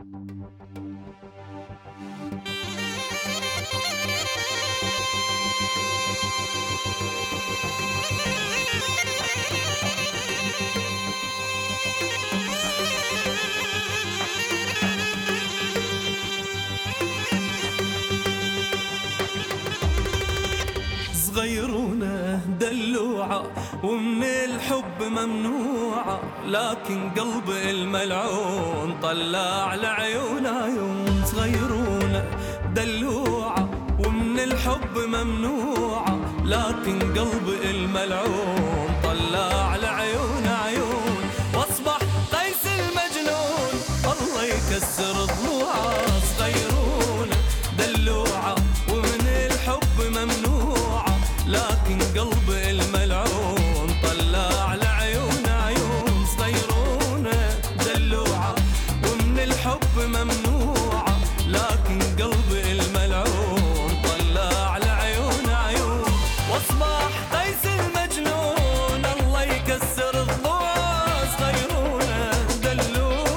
صغيرونة دلوعة ومن الحب ممنوعة، لكن قلب الملعون طلع لعيون عيون. صغيرونة دلوعة ومن الحب ممنوعة، لكن قلب الملعون طلع لعيون عيون. واصبح قيس المجنون الله يكسر ضلوعه. صغيرونة دلوعة ومن الحب ممنوعة، لكن قلب الملعون طلع لعيون عيون. صغيرونة دلوعة ومن الحب ممنوعة، لكن قلب الملعون طلع لعيون عيون. واصبح قيس المجنون الله يكسر ضلوعه. صغيرونة دلوعة.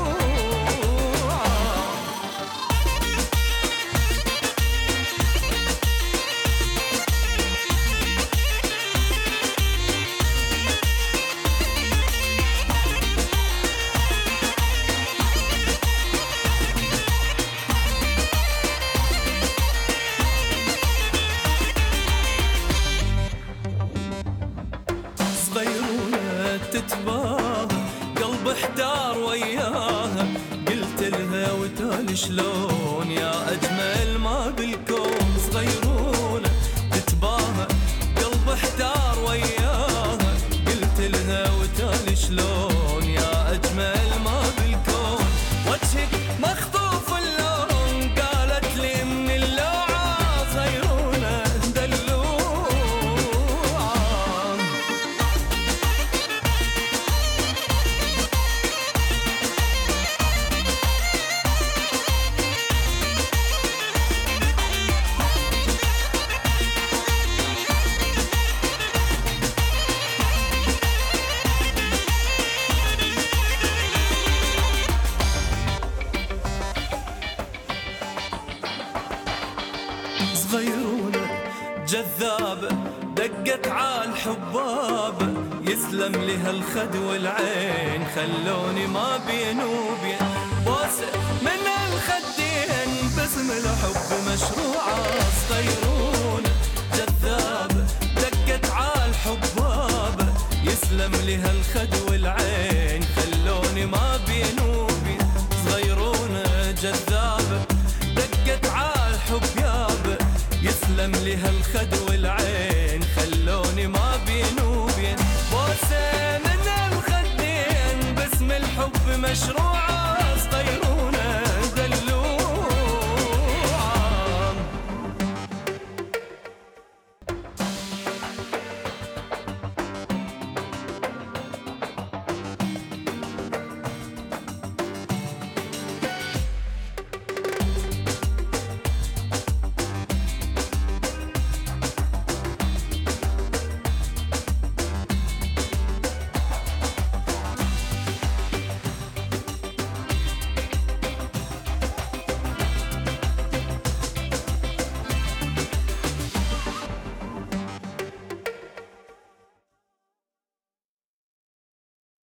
صغيرونة تتباهى قلب احتار وياها، قلت لها وتالي شلون يا أجمل ما بالكون. صغيرونة تتباهى قلب احتار وياها، قلت لها وتالي شلون يا أجمل ما بالكون. وجهك مخطوف اللون قالت لي من اللوعة. صغيرونة دلوعة. صغيرونة جذابة دقت عالحبابة، يسلم لها الخد والعين خلوني ما بين وبين. بوسة من الخدين باسم الحب مشروعة. صغيرونة جذابة دقت عالحبابة، يسلم لها الخد والعين خلوني ما بين وبين. صغيرونة جذابة دقت عالحب يابا، يسلم لها الخد والعين